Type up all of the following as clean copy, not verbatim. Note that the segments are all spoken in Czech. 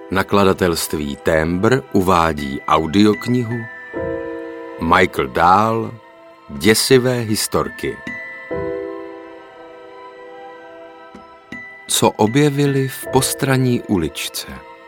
Nakladatelství Témbr uvádí audioknihu Michael Dahl Děsivé historky. Co objevili v postranní uličce.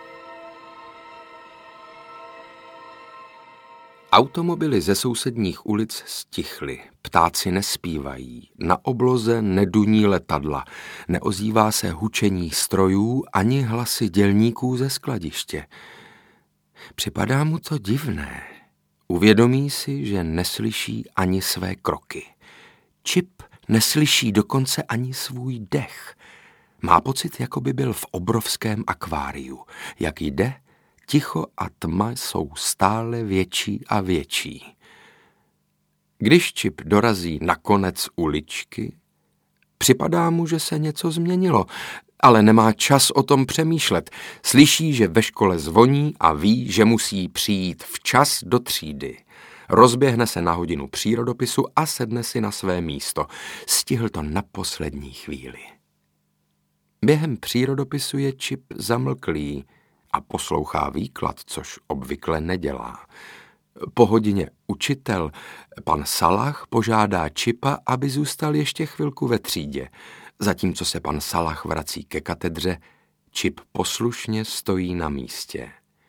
Automobily ze sousedních ulic stichly, ptáci nespívají, na obloze neduní letadla, neozývá se hučení strojů ani hlasy dělníků ze skladiště. Připadá mu to divné. Uvědomí si, že neslyší ani své kroky. Chip neslyší dokonce ani svůj dech. Má pocit, jako by byl v obrovském akváriu. Jak jde, ticho a tma jsou stále větší a větší. Když Chip dorazí na konec uličky, připadá mu, že se něco změnilo, ale nemá čas o tom přemýšlet. Slyší, že ve škole zvoní a ví, že musí přijít včas do třídy. Rozběhne se na hodinu přírodopisu a sedne si na své místo. Stihl to na poslední chvíli. Během přírodopisu je Chip zamlklý a poslouchá výklad, což obvykle nedělá. Po hodině učitel, pan Salah, požádá Chipa, aby zůstal ještě chvilku ve třídě. Zatímco se pan Salah vrací ke katedře, Chip poslušně stojí na místě.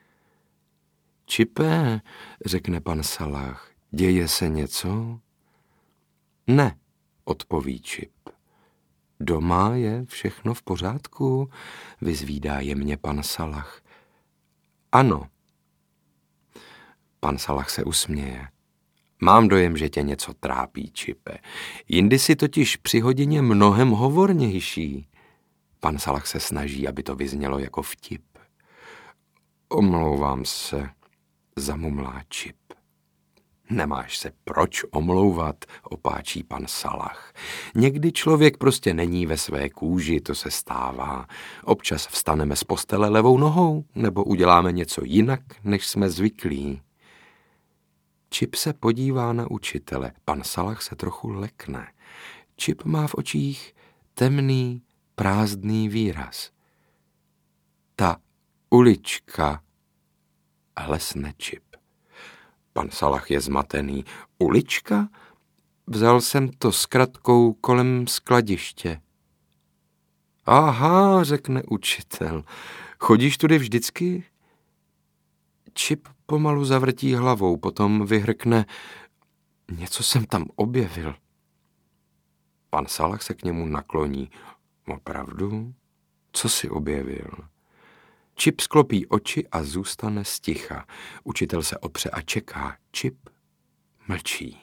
Chipe, řekne pan Salah, děje se něco? Ne, odpoví Chip. Doma je všechno v pořádku, vyzvídá jemně pan Salah. Ano. Pan Salah se usměje. Mám dojem, že tě něco trápí, Chipe. Jindy si totiž při hodině mnohem hovornější. Pan Salah se snaží, aby to vyznělo jako vtip. Omlouvám se, zamumlá Chip. Nemáš se proč omlouvat, opáčí pan Salah. Někdy člověk prostě není ve své kůži, to se stává. Občas vstaneme z postele levou nohou, nebo uděláme něco jinak, než jsme zvyklí. Chip se podívá na učitele, pan Salah se trochu lekne. Chip má v očích temný, prázdný výraz. Ta ulička, hlesne Chip. Pan Salah je zmatený. Ulička? Vzal jsem to s kratkou kolem skladiště. Aha, řekne učitel. Chodíš tudy vždycky? Chip pomalu zavrtí hlavou, potom vyhrkne. Něco jsem tam objevil. Pan Salah se k němu nakloní. Opravdu? Co jsi objevil? Chip sklopí oči a zůstane sticha. Učitel se opře a čeká. Chip mlčí.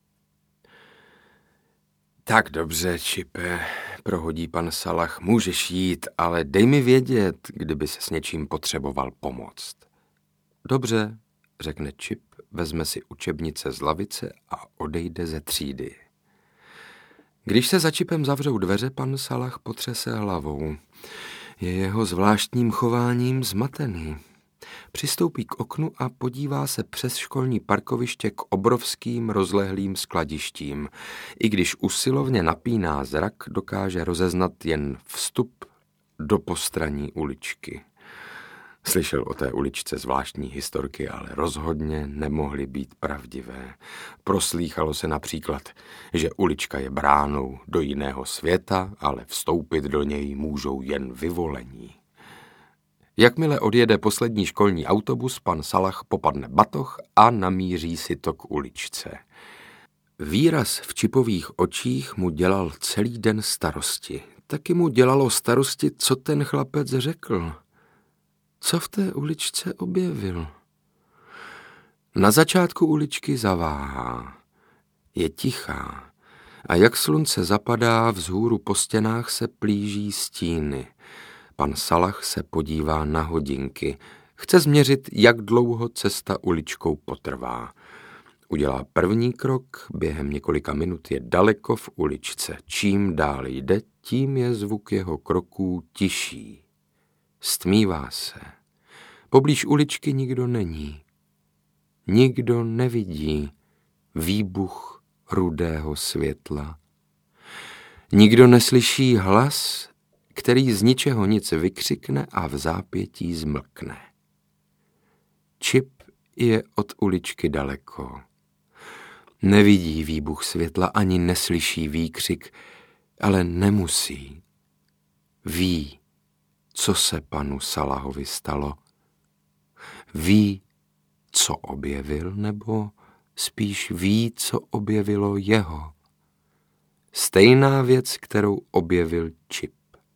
Tak dobře, Chipe, prohodí pan Salah. Můžeš jít, ale dej mi vědět, kdyby se s něčím potřeboval pomoct. Dobře, řekne Chip, vezme si učebnice z lavice a odejde ze třídy. Když se za Chipem zavřou dveře, pan Salah potřese hlavou. Je jeho zvláštním chováním zmatený. Přistoupí k oknu a podívá se přes školní parkoviště k obrovským rozlehlým skladištím. I když usilovně napíná zrak, dokáže rozeznat jen vstup do postranní uličky. Slyšel o té uličce zvláštní historky, ale rozhodně nemohly být pravdivé. Proslýchalo se například, že ulička je bránou do jiného světa, ale vstoupit do něj můžou jen vyvolení. Jakmile odjede poslední školní autobus, pan Salah popadne batoh a namíří si to k uličce. Výraz v Chipových očích mu dělal celý den starosti. Taky mu dělalo starosti, co ten chlapec řekl. Co v té uličce objevil? Na začátku uličky zaváhá. Je tichá a jak slunce zapadá, vzhůru po stěnách se plíží stíny. Pan Salah se podívá na hodinky. Chce změřit, jak dlouho cesta uličkou potrvá. Udělá první krok, během několika minut je daleko v uličce. Čím dál jde, tím je zvuk jeho kroků tišší. Stmívá se. Poblíž uličky nikdo není. Nikdo nevidí výbuch rudého světla. Nikdo neslyší hlas, který z ničeho nic vykřikne a v zápětí zmlkne. Chip je od uličky daleko. Nevidí výbuch světla ani neslyší výkřik, ale nemusí. Ví, co se panu Salahovi stalo. Ví, co objevil, nebo spíš ví, co objevilo jeho. Stejná věc, kterou objevil Chip.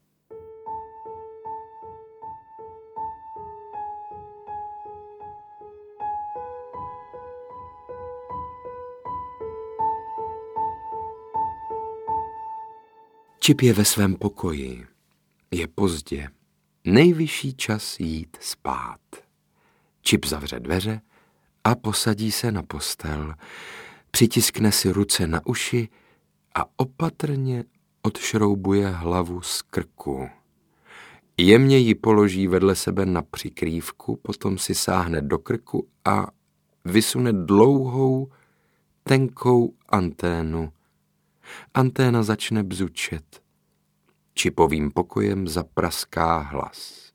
Chip je ve svém pokoji. Je pozdě. Nejvyšší čas jít spát. Chip zavře dveře a posadí se na postel. Přitiskne si ruce na uši a opatrně odšroubuje hlavu z krku. Jemně ji položí vedle sebe na přikrývku, potom si sáhne do krku a vysune dlouhou, tenkou anténu. Anténa začne bzučet. Chipovým pokojem zapraská hlas.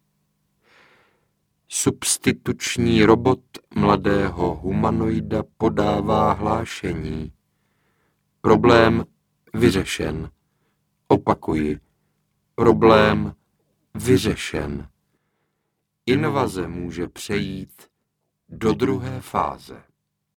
Substituční robot mladého humanoida podává hlášení. Problém vyřešen. Opakuji. Problém vyřešen. Invaze může přejít do druhé fáze.